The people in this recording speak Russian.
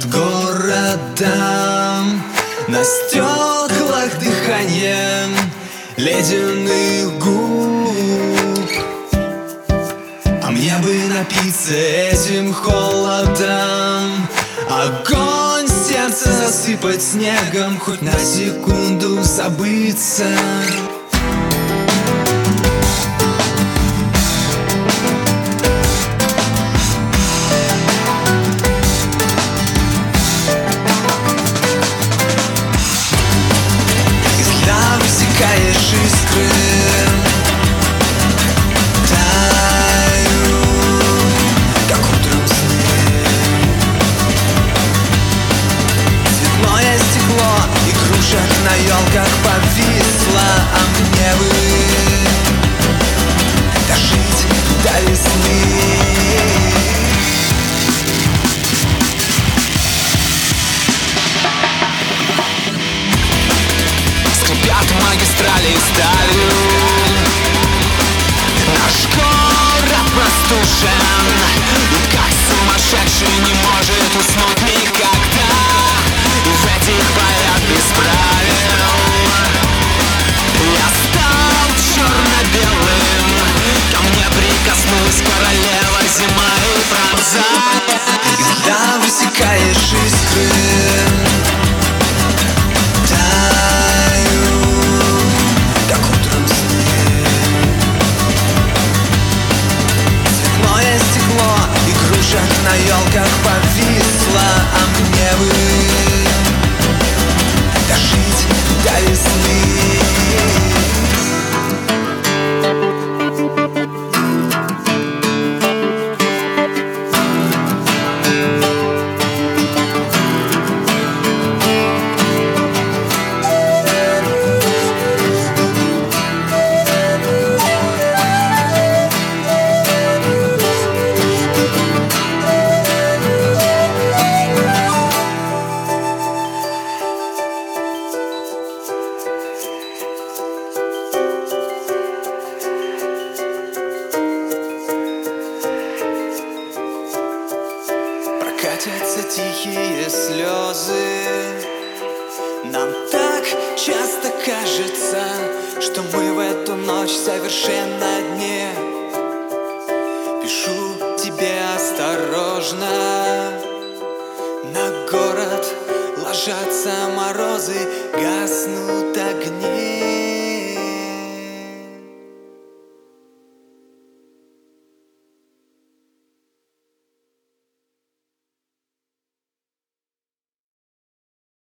городом, на стеклах дыхание ледяных губ. А мне бы напиться этим холодом, огонь сердце засыпать снегом, хоть на секунду забыться. Высекаешь искры, таю, как утром сны. Цветное стекло игрушек на елках повисло, а мне бы дожить до весны. Магистрали сталью наш город простужен, и как сумасшедший не может уснуть никогда. В этих полях без правил я стал черно-белым, ко мне прикоснулась королева зима и пронзая. Когда высекаешь искры, на елках повисла, а мне бы дожить до весны. Катятся тихие слезы. Нам так часто кажется, что мы в эту ночь совершенно одни. Пишу тебе осторожно. На город ложатся морозы, гаснут огни.